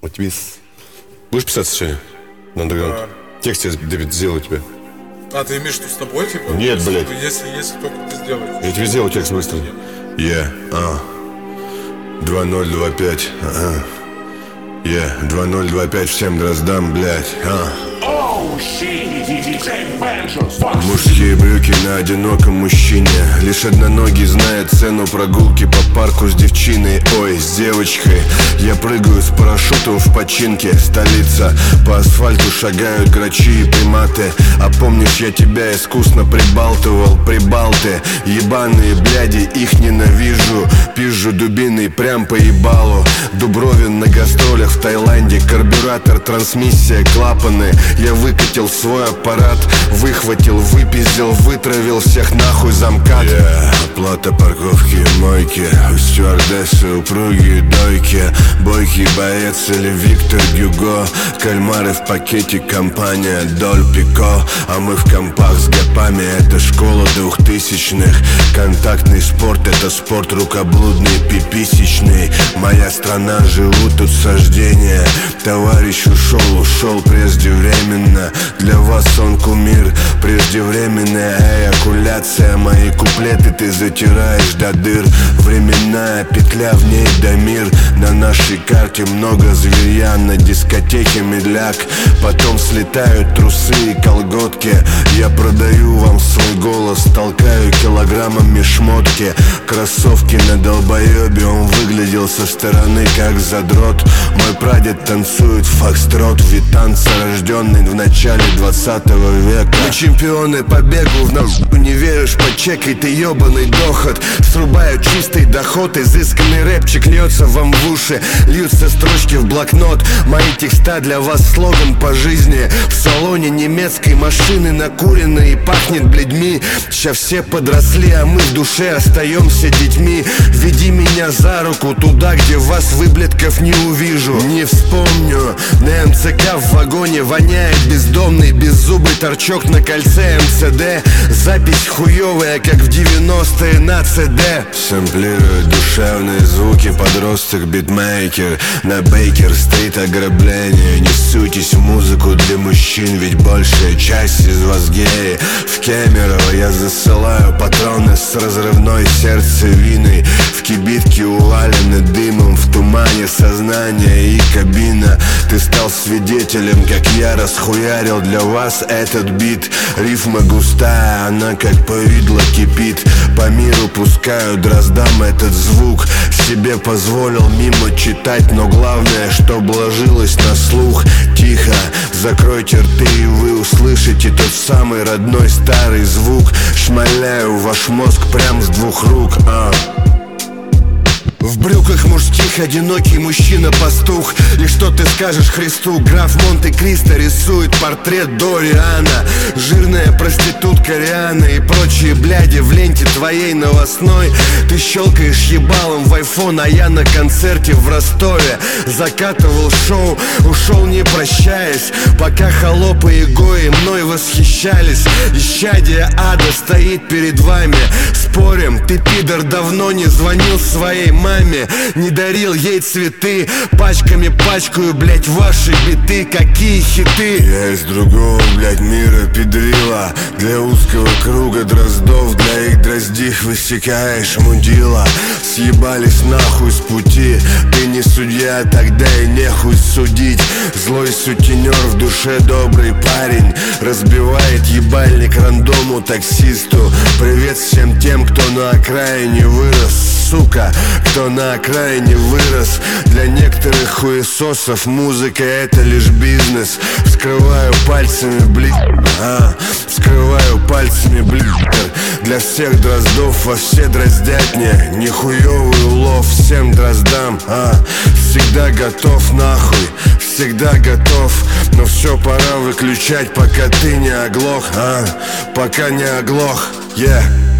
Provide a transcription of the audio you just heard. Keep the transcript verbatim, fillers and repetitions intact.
Вот тебе... Будешь писать сочинение на андеграунд? Да. Текст я сделаю тебе. А, ты имеешь в виду с тобой, типа? Нет, если, блядь. Если, если только ты сделаешь. Я тебе сделаю текст быстро. Я, а, два ноль два пять, ага. Я, два ноль два пять всем раздам, блядь, а. Мужские брюки на одиноком мужчине. Лишь одноногий знает цену прогулки по парку с девчиной. Ой, с девочкой. Я прыгаю с парашютом в починке. Столица, по асфальту шагают грачи и приматы. А помнишь, я тебя искусно прибалтывал, прибалты. Ебаные бляди, их ненавижу. Пизжу дубиной прям по ебалу. Дубровин на гастролях в Таиланде. Карбюратор, трансмиссия, клапаны. Я выкатил свой аппарат, выхватил, выпиздил, вытравил всех нахуй замкат. Yeah, оплата парковки и мойки, у стюардессы упругие дойки. Бойкий боец или Виктор Гюго. Кальмары в пакете, компания Доль Пико. А мы в компах с гопами, это школа двухтысячных. Контактный спорт, это спорт рукоблудный, пиписечный. Моя страна, живут тут сождения. Товарищ ушел, ушел преждевременно. Для вас он кумир, преждевременная эякуляция. Мои куплеты ты затираешь до дыр. Временная петля, в ней Дамир. На нашей карте много зверья, на дискотеке медляк. Потом слетают трусы и колготки. Я продаю вам свой голос, толкаю килограммами шмотки. Кроссовки на долбоебе, он выглядел со стороны как задрот. Мой прадед танцует фокстрот, витанца, рожденный в начале двадцатого века. Мы чемпионы по бегу, в нас не веришь, почекай ты ебаный дохот. Срубаю чистый доход, изысканный рэпчик льется вам в уши. Льются строчки в блокнот, мои текста для вас слоган по жизни. В салоне немецкой машины накуренной и пахнет бледьми. Ща все подросли, а мы в душе остаемся детьми. Веди меня за руку туда, где вас выблетков не увижу. Не вспомню, на МЦК в вагоне воняет бездомный, беззубый торчок на кольце эм цэ дэ. Запись хуевая, как в девяностые на цэ дэ. Сэмплирует душевные звуки подросток битмейкер. На Бейкер-стрит ограбление. Не суйтесь в музыку для мужчин, ведь большая часть из вас геи. В Кемерово я засылаю патроны с разрывной сердцевиной. В кибитке увалены дымом, в тумане сознание и кабина. Ты стал свидетелем, как я расхуярил для вас этот бит. Рифма густая, она как повидло кипит. По миру пускаю дроздам этот звук. Себе позволил мимо читать, но главное, чтоб ложилось на слух. Тихо, закройте рты, и вы услышите тот самый родной старый звук. Шмаляю ваш мозг прям с двух рук, а. В брюках мужских одинокий мужчина-пастух. И что ты скажешь Христу? Граф Монте-Кристо рисует портрет Дориана. Жирная проститутка Риана и прочие бляди в ленте твоей новостной. Ты щелкаешь ебалом в айфон, а я на концерте в Ростове закатывал шоу, ушел не прощаясь. Пока холопы и гои мной восхищались. Исчадие ада стоит перед вами. Спорим, ты, пидор, давно не звонил своей маме, не дарил ей цветы. Пачками пачкаю, блять, ваши биты. Какие хиты? Я из другого, блять, мира педрила. Для узкого круга дроздов, для их дроздих высекаешь мудила. Съебались нахуй с пути. Ты не судья, тогда и нехуй судить. Злой сутенер, в душе добрый парень. Разбивает ебальник рандому таксисту. Привет всем тем, кто на окраине вырос, сука, кто на окраине вырос. Для некоторых хуесосов музыка это лишь бизнес. Вскрываю пальцами блик, а, вскрываю пальцами блиттер. Для всех дроздов во все дроздятне. Нихуевый улов всем дроздам, а. Всегда готов нахуй, всегда готов. Но все пора выключать, пока ты не оглох, а. Пока не оглох, yeah.